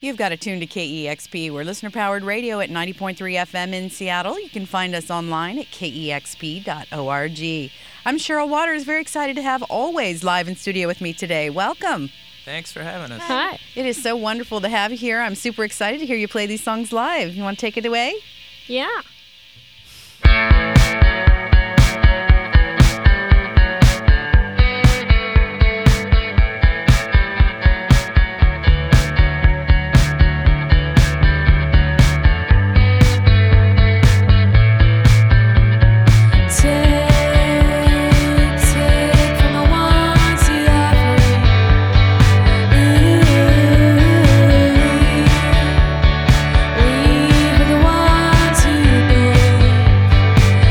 You've got it tuned to KEXP. We're listener-powered radio at 90.3 FM in Seattle. You can find us online at kexp.org. I'm Cheryl Waters, very excited to have Always live in studio with me today. Welcome. Thanks for having us. Hi. It is so wonderful to have you here. I'm super excited to hear you play these songs live. You want to take it away? Yeah. We were the ones who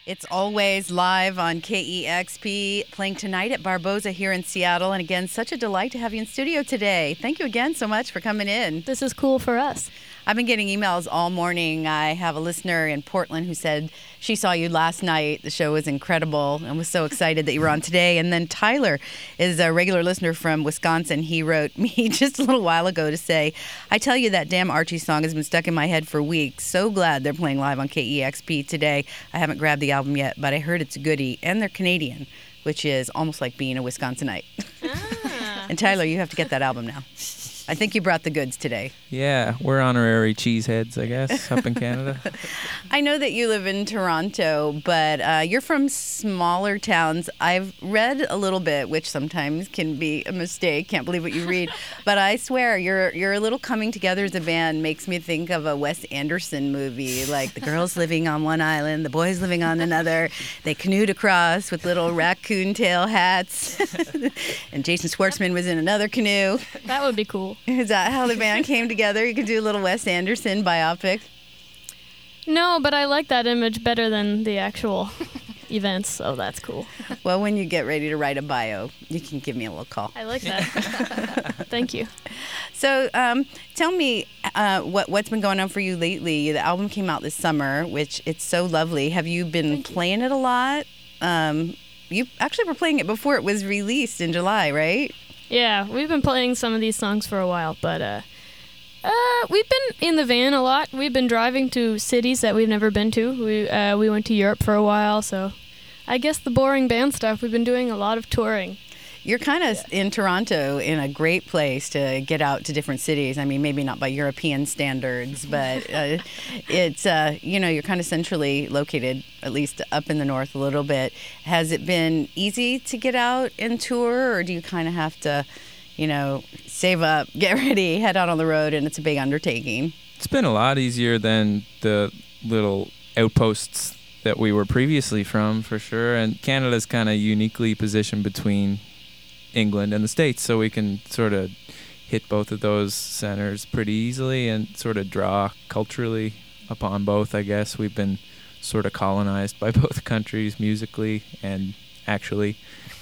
It's always live on KEXP, playing tonight at Barboza here in Seattle. And again, such a delight to have you in studio today. Thank you again so much for coming in. This is cool for us. I've been getting emails all morning. I have a listener in Portland who said she saw you last night. The show was incredible and was so excited that you were on today. And then Tyler is a regular listener from Wisconsin. He wrote me just a little while ago to say, I tell you that damn Archie song has been stuck in my head for weeks. So glad they're playing live on KEXP today. I haven't grabbed the album yet, but I heard it's a goodie. And they're Canadian, which is almost like being a Wisconsinite. And Tyler, you have to get that album now. I think you brought the goods today. Yeah, we're honorary cheeseheads, I guess, up in Canada. I know that you live in Toronto, but you're from smaller towns. I've read a little bit, which sometimes can be a mistake. Can't believe what you read. But I swear, your little coming together as a band makes me think of a Wes Anderson movie, like the girls living on one island, the boys living on another. They canoed across with little raccoon tail hats. And Jason Schwartzman was in another canoe. That would be cool. Is that how the band came together? You could do a little Wes Anderson biopic. No, but I like that image better than the actual events, so that's cool. Well, when you get ready to write a bio, you can give me a little call. I like that. Thank you. So tell me what's been going on for you lately. The album came out this summer, which it's so lovely. Have you been playing it a lot? You actually were playing it before it was released in July, right? Yeah, we've been playing some of these songs for a while, but we've been in the van a lot. We've been driving to cities that we've never been to. We went to Europe for a while, so I guess the boring band stuff, we've been doing a lot of touring. You're kind of in Toronto in a great place to get out to different cities. I mean, maybe not by European standards, but it's, you're kind of centrally located, at least up in the north a little bit. Has it been easy to get out and tour, or do you kind of have to, save up, get ready, head out on the road, and it's a big undertaking? It's been a lot easier than the little outposts that we were previously from, for sure. And Canada's kind of uniquely positioned between England and the States, so we can sort of hit both of those centers pretty easily and sort of draw culturally upon both, I guess. We've been sort of colonized by both countries musically and actually.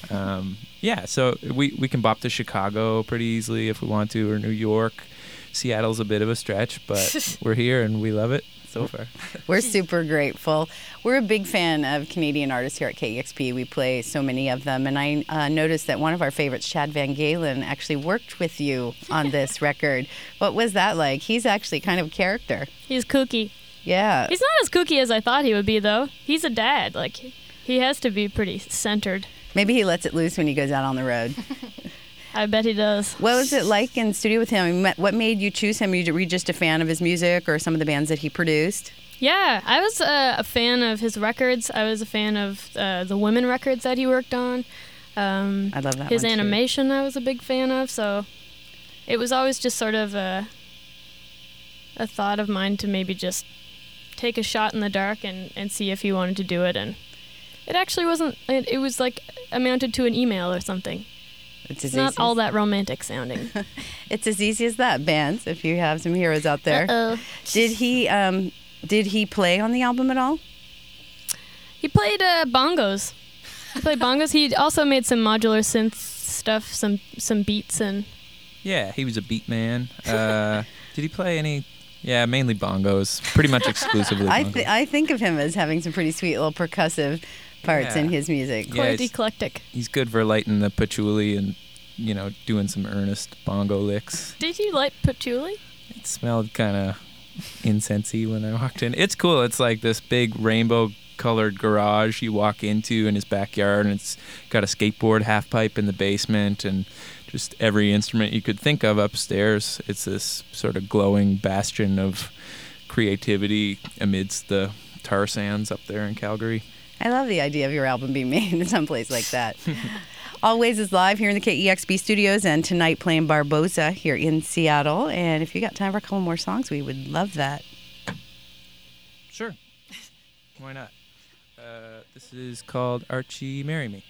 So we can bop to Chicago pretty easily if we want to, or New York. Seattle's a bit of a stretch, but we're here and we love it so far. We're super grateful. We're a big fan of Canadian artists here at KEXP. We play so many of them, and I noticed that one of our favorites, Chad Van Galen, actually worked with you on this record. What was that like? He's actually kind of a character. He's kooky. Yeah. He's not as kooky as I thought he would be, though. He's a dad. Like, he has to be pretty centered. Maybe he lets it loose when he goes out on the road. I bet he does. What was it like in studio with him? What made you choose him? Were you just a fan of his music or some of the bands that he produced? Yeah, I was a fan of his records. I was a fan of the women records that he worked on. I love that his one, animation I was a big fan of, so it was always just sort of a thought of mine to maybe just take a shot in the dark and see if he wanted to do it. And it actually wasn't, it was like amounted to an email or something. It's not all that romantic sounding. It's as easy as that, bands, if you have some heroes out there. Uh-oh. Did he play on the album at all? He played bongos. He also made some modular synth stuff, some beats and... Yeah, he was a beat man. Did he play any... Yeah, mainly bongos. Pretty much exclusively bongos. I think of him as having some pretty sweet little percussive parts in his music. Quite eclectic. He's good for lighting the patchouli and, doing some earnest bongo licks. Did you light patchouli? It smelled kind of incensey when I walked in. It's cool. It's like this big rainbow-colored garage you walk into in his backyard, and it's got a skateboard half pipe in the basement and just every instrument you could think of upstairs. It's this sort of glowing bastion of creativity amidst the tar sands up there in Calgary. I love the idea of your album being made in some place like that. Always is live here in the KEXP studios, and tonight playing Barboza here in Seattle. And if you got time for a couple more songs, we would love that. Sure. Why not? This is called Archie, Marry Me.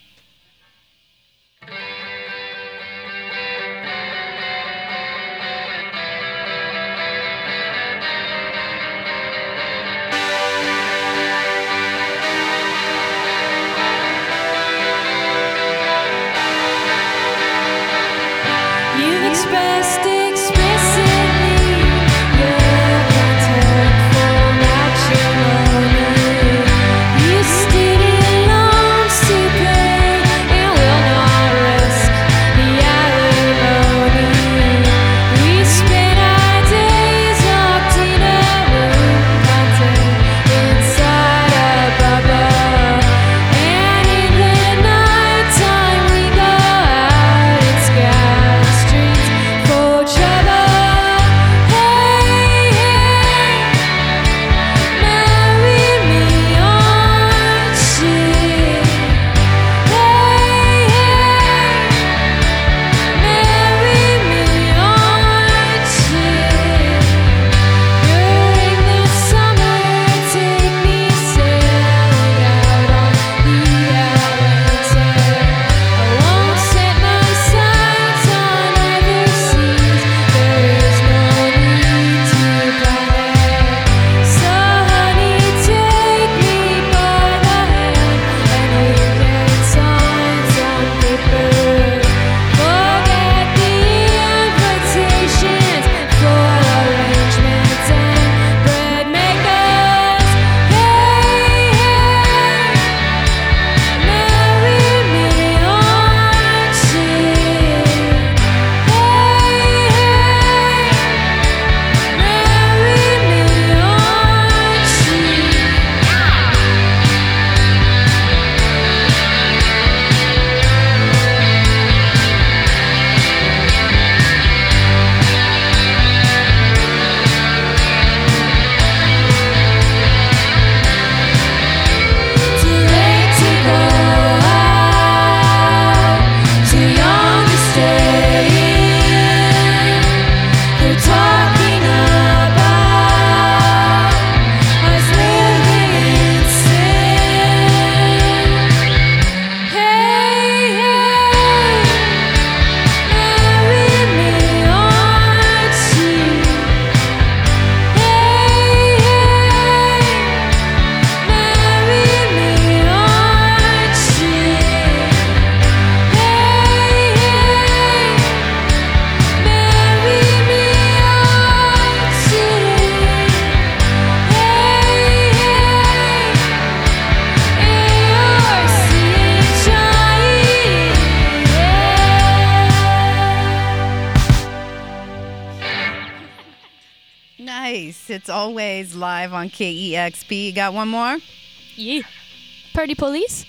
Nice. It's always live on KEXP. You got one more? Yeah. Party Police?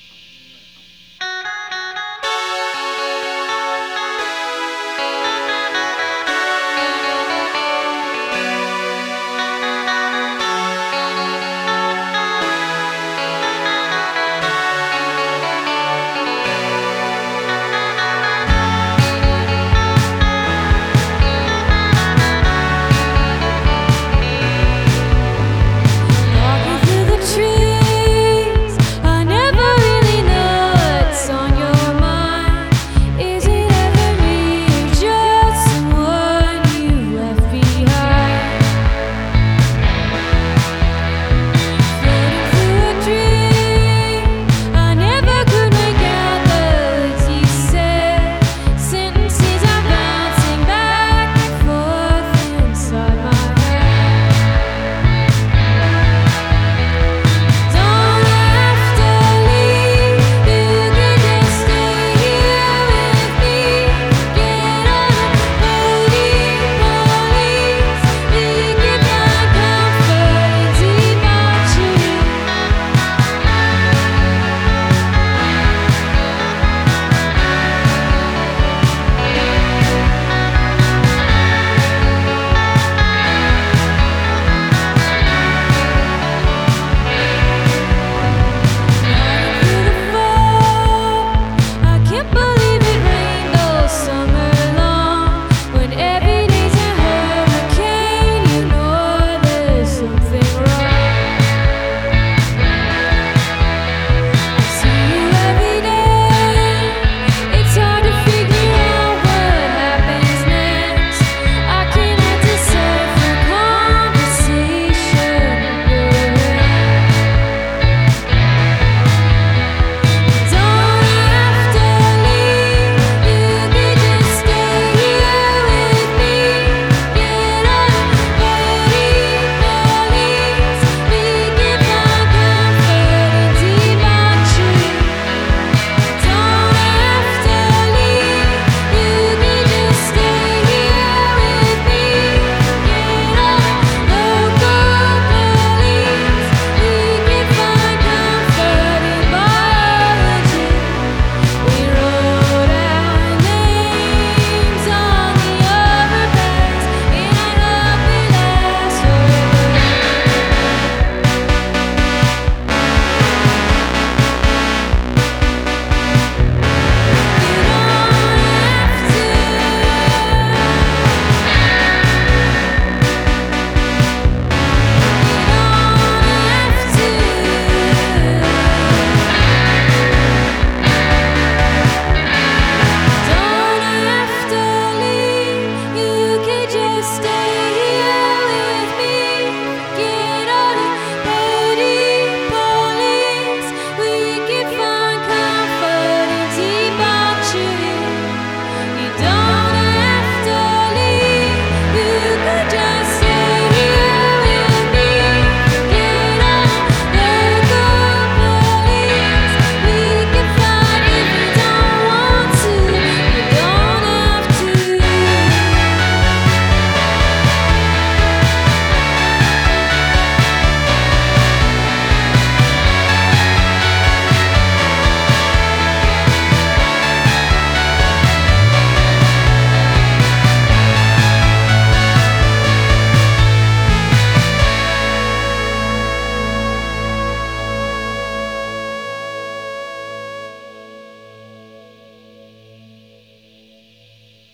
Walking through the trees, I never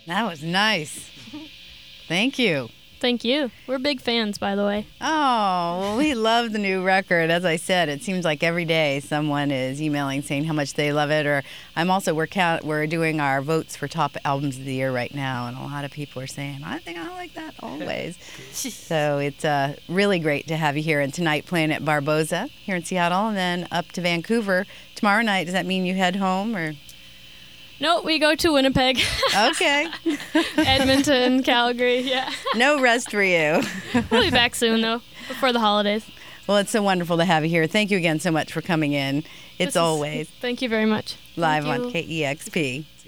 That was nice. Thank you. Thank you. We're big fans, by the way. Oh, well, we love the new record. As I said, it seems like every day someone is emailing saying how much they love it. Or we're doing our votes for top albums of the year right now, and a lot of people are saying, I think I like that always. So it's really great to have you here. And tonight playing at Barboza here in Seattle, and then up to Vancouver tomorrow night. Does that mean you head home or? No, we go to Winnipeg. Okay. Edmonton, Calgary, yeah. No rest for you. We'll be back soon, though, before the holidays. Well, it's so wonderful to have you here. Thank you again so much for coming in. It's always Thank you very much. live on KEXP.